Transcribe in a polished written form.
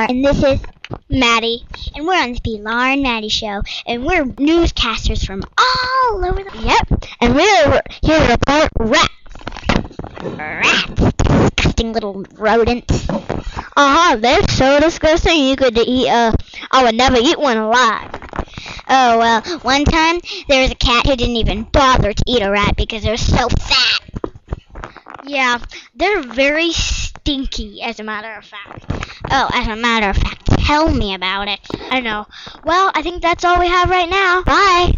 and this is Maddie, and we're on the Pilar and Maddie show, and we're newscasters from all over the... Yep, and we're here to report rats, disgusting little rodents. They're so disgusting you could eat, I would never eat one alive. Oh, well, one time, there was a cat who didn't even bother to eat a rat because they're so fat. Yeah, they're very stinky, as a matter of fact. Oh, as a matter of fact, tell me about it. I don't know. Well, I think that's all we have right now. Bye.